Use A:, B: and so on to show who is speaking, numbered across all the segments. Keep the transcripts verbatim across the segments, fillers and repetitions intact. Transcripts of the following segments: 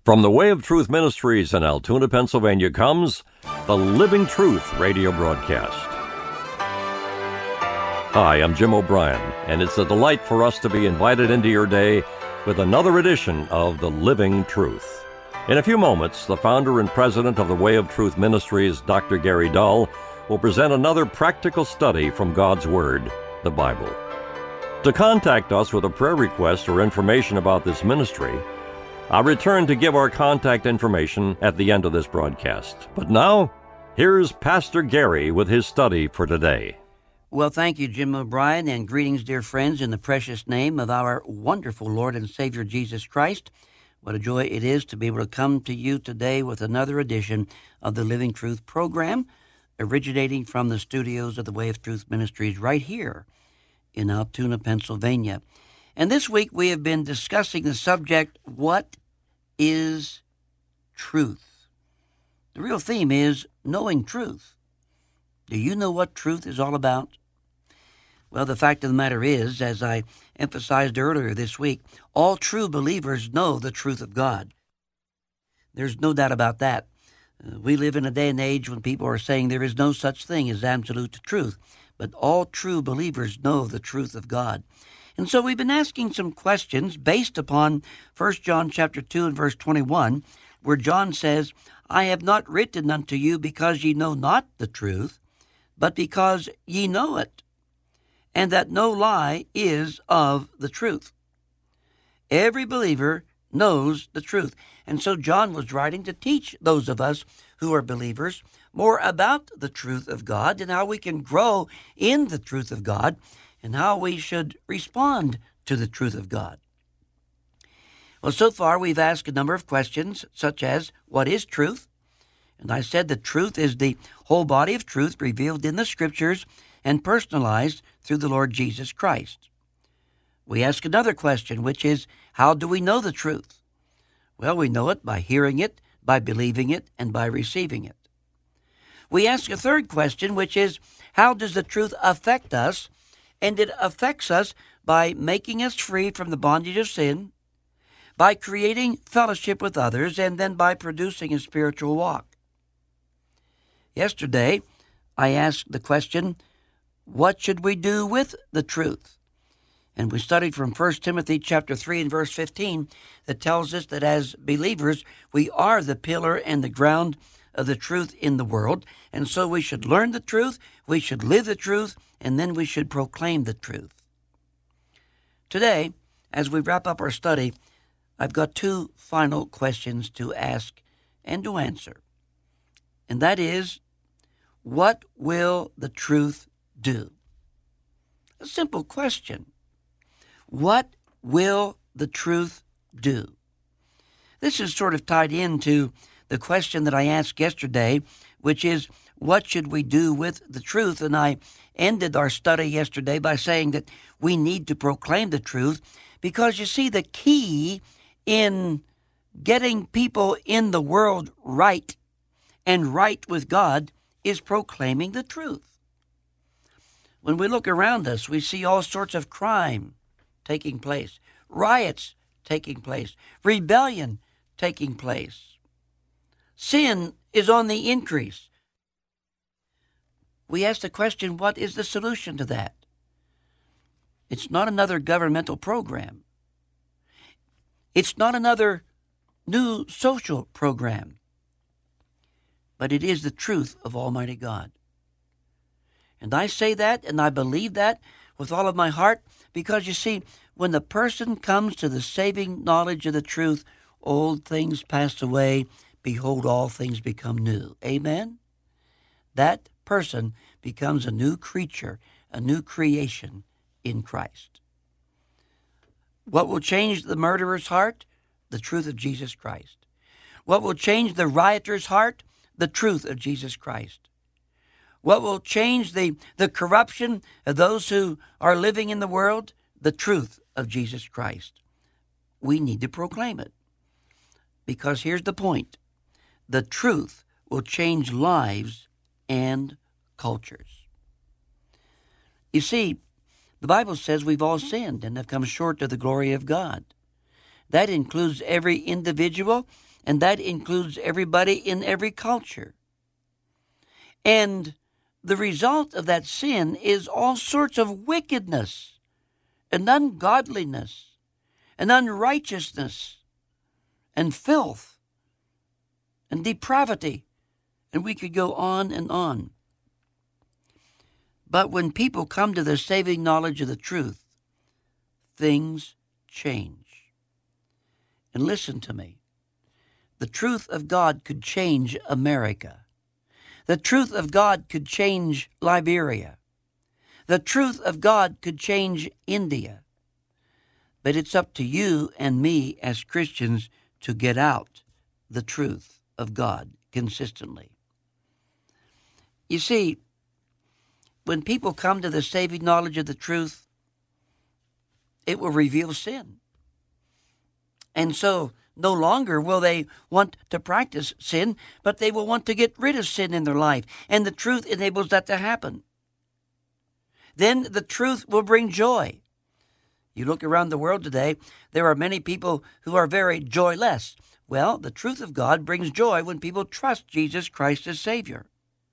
A: From the Way of Truth Ministries in Altoona, Pennsylvania comes the Living Truth radio broadcast. Hi, I'm Jim O'Brien, and it's a delight for us to be invited into your day with another edition of the Living Truth. In a few moments, the founder and president of the Way of Truth Ministries, Doctor Gary Dull, will present another practical study from God's Word, the Bible. To contact us with a prayer request or information about this ministry, I'll return to give our contact information at the end of this broadcast. But now, here's Pastor Gary with his study for today.
B: Well, thank you, Jim O'Brien, and greetings, dear friends, in the precious name of our wonderful Lord and Savior, Jesus Christ. What a joy it is to be able to come to you today with another edition of the Living Truth program, originating from the studios of the Way of Truth Ministries right here in Altoona, Pennsylvania. And this week we have been discussing the subject, what is truth? The real theme is knowing truth. Do you know what truth is all about? Well, the fact of the matter is, as I emphasized earlier this week, all true believers know the truth of God. There's no doubt about that. Uh, we live in a day and age when people are saying there is no such thing as absolute truth, but all true believers know the truth of God. And so we've been asking some questions based upon First John chapter two and verse twenty-one, where John says, I have not written unto you because ye know not the truth, but because ye know it, and that no lie is of the truth. Every believer knows the truth. And so John was writing to teach those of us who are believers more about the truth of God and how we can grow in the truth of God and how we should respond to the truth of God. Well, so far we've asked a number of questions, such as, what is truth? And I said that truth is the whole body of truth revealed in the Scriptures and personalized through the Lord Jesus Christ. We ask another question, which is, how do we know the truth? Well, we know it by hearing it, by believing it, and by receiving it. We ask a third question, which is, how does the truth affect us? And it affects us by making us free from the bondage of sin, by creating fellowship with others, and then by producing a spiritual walk. Yesterday, I asked the question, what should we do with the truth? And we studied from First Timothy chapter three and verse fifteen that tells us that as believers, we are the pillar and the ground of the truth in the world. And so we should learn the truth, we should live the truth, and then we should proclaim the truth. Today, as we wrap up our study, I've got two final questions to ask and to answer. And that is, what will the truth do? A simple question. What will the truth do? This is sort of tied into the question that I asked yesterday, which is, what should we do with the truth? And I ended our study yesterday by saying that we need to proclaim the truth because, you see, the key in getting people in the world right and right with God is proclaiming the truth. When we look around us, we see all sorts of crime taking place, riots taking place, rebellion taking place. Sin is on the increase. We ask the question, what is the solution to that? It's not another governmental program. It's not another new social program. But it is the truth of Almighty God. And I say that and I believe that with all of my heart because, you see, when the person comes to the saving knowledge of the truth, old things pass away, behold, all things become new. Amen? That person becomes a new creature, a new creation in Christ. What will change the murderer's heart? The truth of Jesus Christ. What will change the rioter's heart? The truth of Jesus Christ. What will change the, the corruption of those who are living in the world? The truth of Jesus Christ. We need to proclaim it. Because here's the point. The truth will change lives and cultures. You see, the Bible says we've all sinned and have come short of the glory of God. That includes every individual and that includes everybody in every culture. And the result of that sin is all sorts of wickedness and ungodliness and unrighteousness and filth and depravity. And we could go on and on. But when people come to the saving knowledge of the truth, things change. And listen to me. The truth of God could change America. The truth of God could change Liberia. The truth of God could change India. But it's up to you and me as Christians to get out the truth of God consistently. You see, when people come to the saving knowledge of the truth, it will reveal sin. And so no longer will they want to practice sin, but they will want to get rid of sin in their life. And the truth enables that to happen. Then the truth will bring joy. You look around the world today, there are many people who are very joyless. Well, the truth of God brings joy when people trust Jesus Christ as Savior.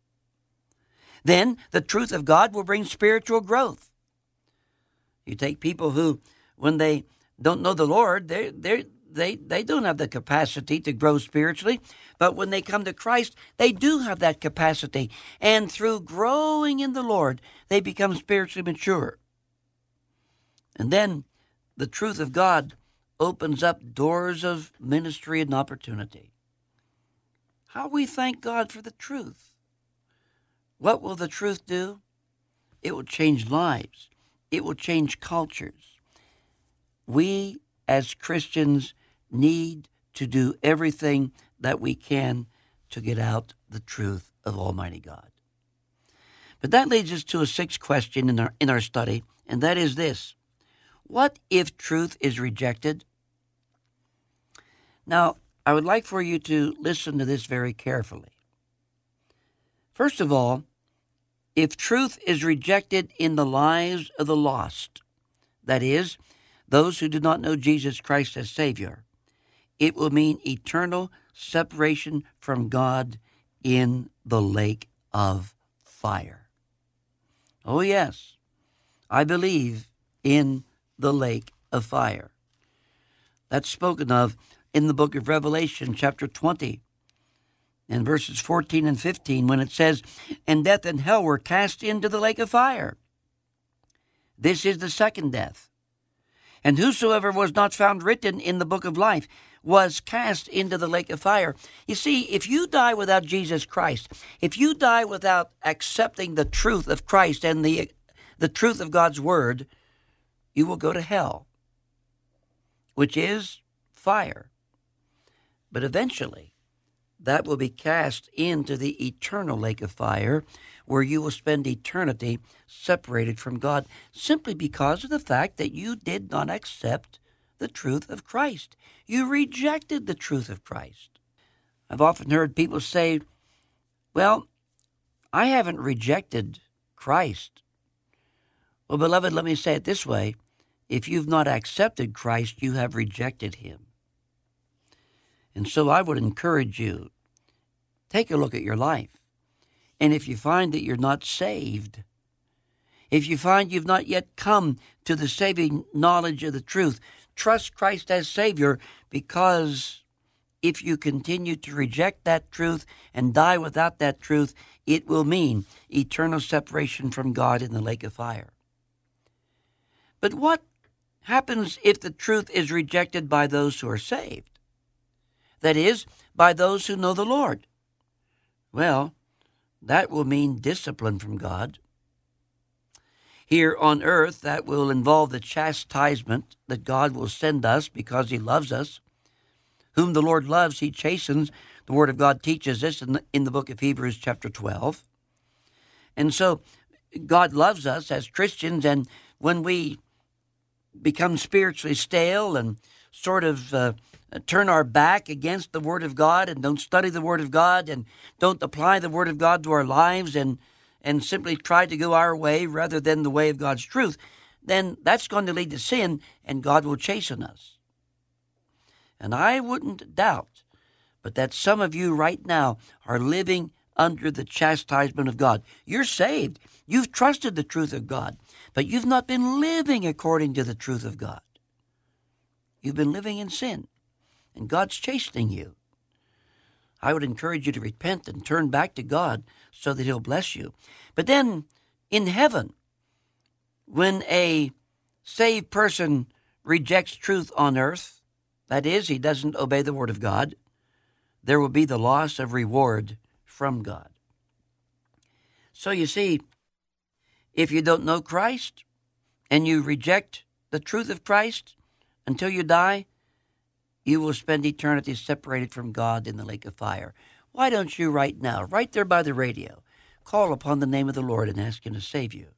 B: Then the truth of God will bring spiritual growth. You take people who, when they don't know the Lord, they they they they don't have the capacity to grow spiritually, but when they come to Christ, they do have that capacity, and through growing in the Lord, they become spiritually mature. And then the truth of God opens up doors of ministry and opportunity. How we thank God for the truth. What will the truth do? It will change lives. It will change cultures. We as Christians need to do everything that we can to get out the truth of Almighty God. But that leads us to a sixth question in our, in our study, and that is this. What if truth is rejected? Now, I would like for you to listen to this very carefully. First of all, if truth is rejected in the lives of the lost, that is, those who do not know Jesus Christ as Savior, it will mean eternal separation from God in the lake of fire. Oh yes, I believe in the lake of fire. That's spoken of in the book of Revelation, chapter twenty, in verses fourteen and fifteen, when it says, "And death and hell were cast into the lake of fire. This is the second death. And whosoever was not found written in the book of life was cast into the lake of fire." You see, if you die without Jesus Christ, if you die without accepting the truth of Christ and the, the truth of God's word, you will go to hell, which is fire. But eventually, that will be cast into the eternal lake of fire, where you will spend eternity separated from God, simply because of the fact that you did not accept the truth of Christ. You rejected the truth of Christ. I've often heard people say, well, I haven't rejected Christ. Well, beloved, let me say it this way. If you've not accepted Christ, you have rejected him. And so I would encourage you, take a look at your life. And if you find that you're not saved, if you find you've not yet come to the saving knowledge of the truth, trust Christ as Savior, because if you continue to reject that truth and die without that truth, it will mean eternal separation from God in the lake of fire. But what happens if the truth is rejected by those who are saved? That is, by those who know the Lord. Well, that will mean discipline from God. Here on earth, that will involve the chastisement that God will send us because he loves us. Whom the Lord loves, he chastens. The Word of God teaches this in the, in the book of Hebrews chapter twelve. And so God loves us as Christians, and when we become spiritually stale and sort of uh, turn our back against the Word of God and don't study the Word of God and don't apply the Word of God to our lives and, and simply try to go our way rather than the way of God's truth, then that's going to lead to sin, and God will chasten us. And I wouldn't doubt but that some of you right now are living under the chastisement of God. You're saved. You've trusted the truth of God, but you've not been living according to the truth of God. You've been living in sin, and God's chastening you. I would encourage you to repent and turn back to God so that He'll bless you. But then in heaven, when a saved person rejects truth on earth, that is, he doesn't obey the Word of God, there will be the loss of reward from God. So you see, if you don't know Christ and you reject the truth of Christ until you die, you will spend eternity separated from God in the lake of fire. Why don't you right now, right there by the radio, call upon the name of the Lord and ask Him to save you?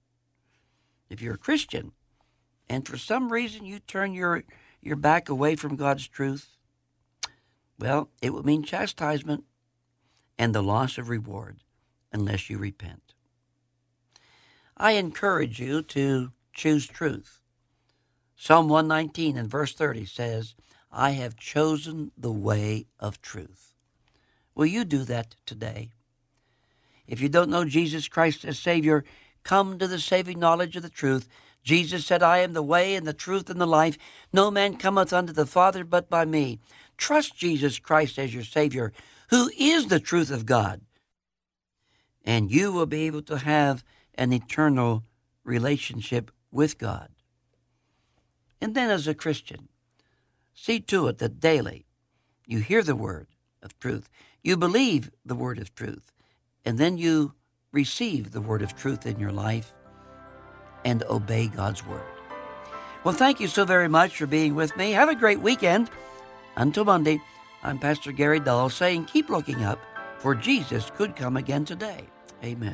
B: If you're a Christian and for some reason you turn your, your back away from God's truth, well, it will mean chastisement and the loss of reward unless you repent. I encourage you to choose truth. Psalm one nineteen and verse thirty says, I have chosen the way of truth. Will you do that today? If you don't know Jesus Christ as Savior, come to the saving knowledge of the truth. Jesus said, I am the way and the truth and the life. No man cometh unto the Father but by me. Trust Jesus Christ as your Savior, who is the truth of God. And you will be able to have an eternal relationship with God. And then as a Christian, see to it that daily you hear the word of truth, you believe the word of truth, and then you receive the word of truth in your life and obey God's word. Well, thank you so very much for being with me. Have a great weekend. Until Monday, I'm Pastor Gary Dull saying keep looking up, for Jesus could come again today. Amen.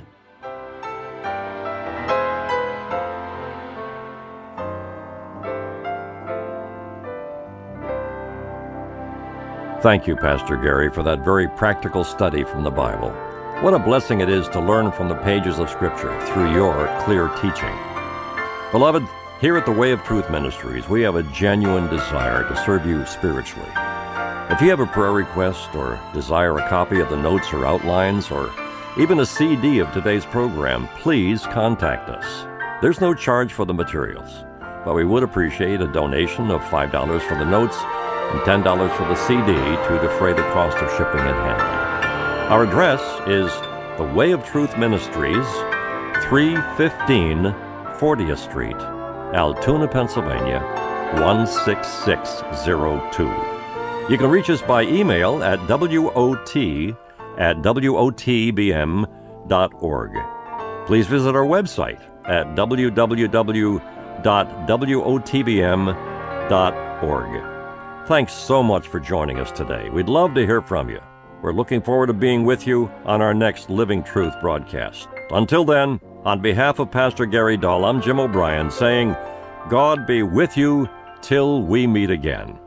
A: Thank you, Pastor Gary, for that very practical study from the Bible. What a blessing it is to learn from the pages of Scripture through your clear teaching. Beloved, here at the Way of Truth Ministries, we have a genuine desire to serve you spiritually. If you have a prayer request or desire a copy of the notes or outlines or even a C D of today's program, please contact us. There's no charge for the materials, but we would appreciate a donation of five dollars for the notes and ten dollars for the C D to defray the cost of shipping and handling. Our address is The Way of Truth Ministries, three fifteen fortieth Street, Altoona, Pennsylvania, one six six zero two. You can reach us by email at W O T at W O T B M dot org. Please visit our website at w w w dot W O T B M dot org. Thanks so much for joining us today. We'd love to hear from you. We're looking forward to being with you on our next Living Truth broadcast. Until then, on behalf of Pastor Gary Dull, I'm Jim O'Brien saying, God be with you till we meet again.